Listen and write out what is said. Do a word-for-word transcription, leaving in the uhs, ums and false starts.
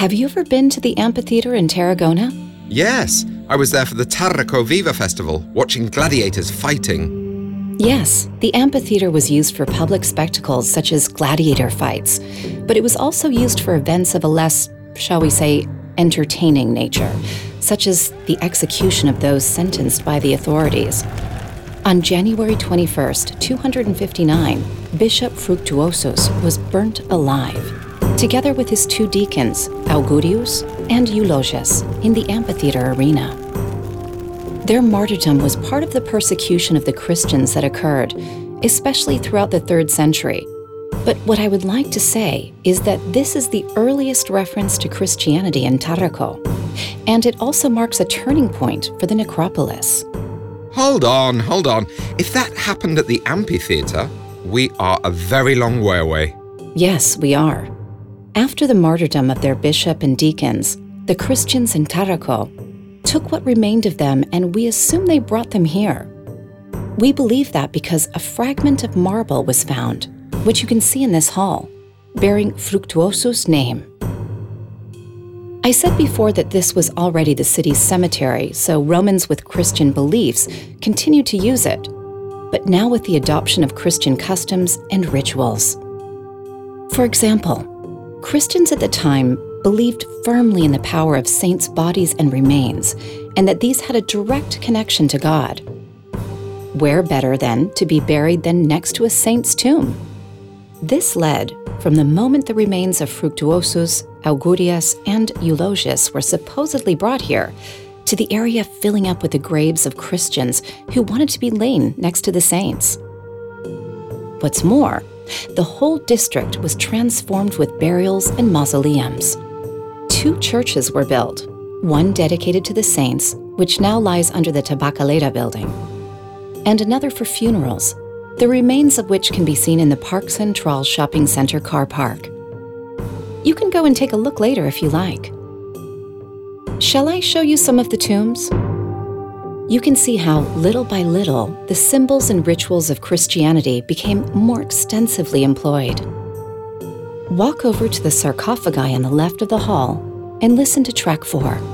Have you ever been to the amphitheater in Tarragona? Yes, I was there for the Tarraco Viva Festival, watching gladiators fighting. Yes, the amphitheater was used for public spectacles such as gladiator fights, but it was also used for events of a less, shall we say, entertaining nature, such as the execution of those sentenced by the authorities. On January twenty-first, two hundred fifty-nine, Bishop Fructuosus was burnt alive, together with his two deacons, Augurius and Eulogius, in the amphitheater arena. Their martyrdom was part of the persecution of the Christians that occurred, especially throughout the third century. But what I would like to say is that this is the earliest reference to Christianity in Tarraco, and it also marks a turning point for the necropolis. Hold on, hold on. If that happened at the amphitheater, we are a very long way away. Yes, we are. After the martyrdom of their bishop and deacons, the Christians in Tarraco took what remained of them, and we assume they brought them here. We believe that because a fragment of marble was found, which you can see in this hall, bearing Fructuosus' name. I said before that this was already the city's cemetery, so Romans with Christian beliefs continued to use it, but now with the adoption of Christian customs and rituals. For example, Christians at the time believed firmly in the power of saints' bodies and remains, and that these had a direct connection to God. Where better, then, to be buried than next to a saint's tomb? This led, from the moment the remains of Fructuosus, Augurius, and Eulogius were supposedly brought here, to the area filling up with the graves of Christians who wanted to be laid next to the saints. What's more, the whole district was transformed with burials and mausoleums. Two churches were built, one dedicated to the saints, which now lies under the Tabacalera building, and another for funerals, the remains of which can be seen in the Park Central Shopping Center car park. You can go and take a look later if you like. Shall I show you some of the tombs? You can see how, little by little, the symbols and rituals of Christianity became more extensively employed. Walk over to the sarcophagi on the left of the hall and listen to track four.